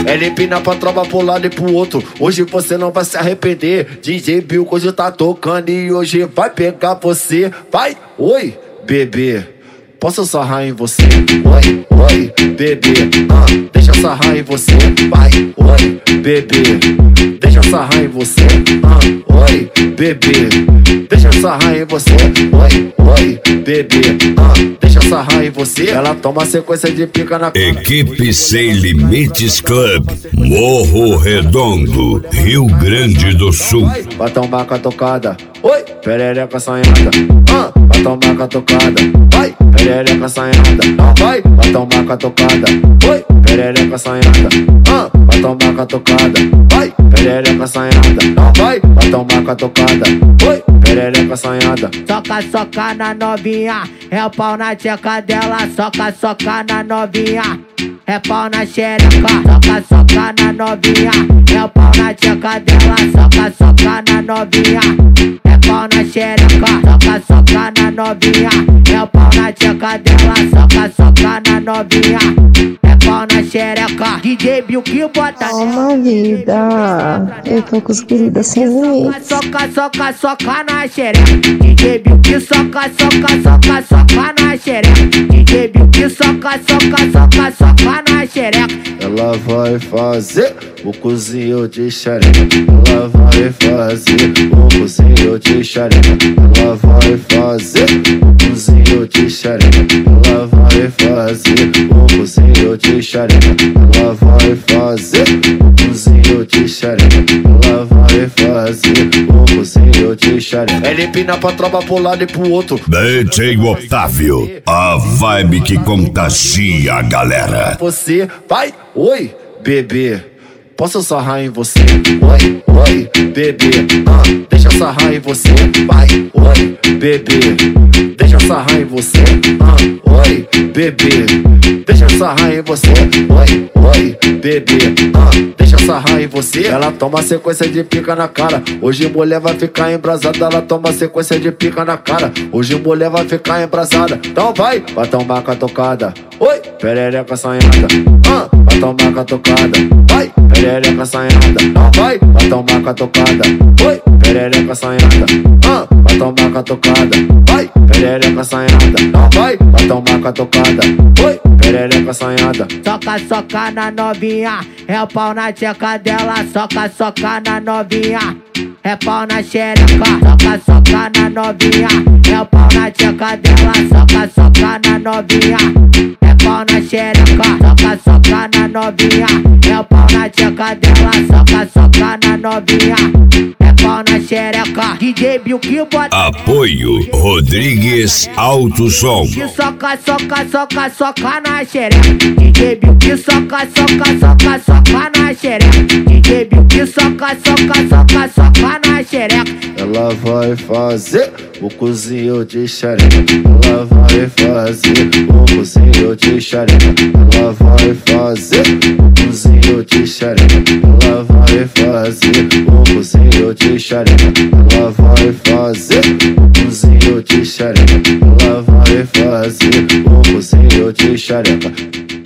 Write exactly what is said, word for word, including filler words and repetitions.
Ela empina pra tropa pro lado e pro outro. Hoje você não vai se arrepender. D J Bill hoje tá tocando e hoje vai pegar você. Vai, oi, bebê, posso sarrar em você? Oi, oi, bebê, ah, deixa eu sarrar em você. Vai, oi, bebê, deixa eu sarrar em você. Ah, oi, bebê, deixa eu sarrar em você. Oi, oi, bebê, ah, deixa eu sarrar em você. Ela toma sequência de pica na cara. Equipe Sem Limites Club, Morro Redondo, Rio Grande do Sul. Vai tomar com a tocada. Oi, perereca assanhada. Ah, vai tomar com a tocada. Vai, perereca assanhada. Não vai, vai tomar com a tocada. Oi, perereca assanhada. Ah, vai tomar com a tocada. Vai, perereca assanhada. Não vai, vai tomar com a tocada. Oi, perereca assanhada. Soca, soca na novinha, é o pau na tcheca dela. Soca, soca na novinha, é pau na xereca. Soca, soca na novinha, é o pau na tcheca dela. Soca, soca na novinha, é pau na xereca. Soca, soca na novinha, é o pau na tcheca dela. Soca, soca na novinha, é pau na xereca. D J Bill que bota Calma, vida, eu tô com os queridos sem limites. Soca, soca, soca na xereca. D J Bill que soca, soca, soca, soca na xereca. D J Bill que soca, soca, soca, soca na xereca. Ela vai fazer o cozinho de xereca. Ela vai fazer o cozinho de xereca. Ela vai fazer o cozinho de xereca. Ela vai fazer o cozinho de xereca. Ela vai fazer o cozinho de xereca. Ela vai fazer o cozinho de xereca. Ela empina pra tropa pro lado e pro outro. D J Otávio, a vibe que contagia a galera. Você vai, oi, bebê, posso sarrar em você? Oi, oi, bebê, ah, deixa eu sarrar em você. Vai, oi, bebê, deixa eu sarrar em você. Ah, oi, bebê, deixa eu sarrar em você. Oi, oi, bebê, ah, deixa eu sarrar em você. Ela toma sequência de pica na cara. Hoje mulher vai ficar embrasada. Ela toma sequência de pica na cara. Hoje mulher vai ficar embrasada. Então vai, vai tomar com a tocada. Oi, perereca assanhada. Ah, vai tomar com a tocada. Vai, perereca assanhada. Não vai, vai tomar com a tocada. Oi, perereca assanhada. Ah, vai tomar com a tocada. Vai, perereca assanhada. Não vai, vai tomar com a tocada. Oi, perereca assanhada. Soca, soca na novinha, é o pau na tcheca dela. Soca, soca na novinha, é pau na xereca. Soca, soca na novinha, é o pau na tcheca dela. Soca, soca na novinha, é pau na xereca. Soca, soca na novinha, é o pau na tcheca dela. Soca, soca na novinha, é pau na xereca. D J Bill que bota Apoio Rodrigues Alto Som. que soca, soca, soca, soca na xereca. D J Bill que soca, soca, soca, soca na xereca. D J Bill que soca, soca, soca, soca na xereca. Ela vai fazer o cozinho de xereca. Ela vai fazer o cozinho de xereca. Ela vai fazer o cozinho de xereca. Ela vai fazer o cozinho de xereca. Ela vai fazer o cozinho de xereca. Ela vai fazer o cozinho de xereca.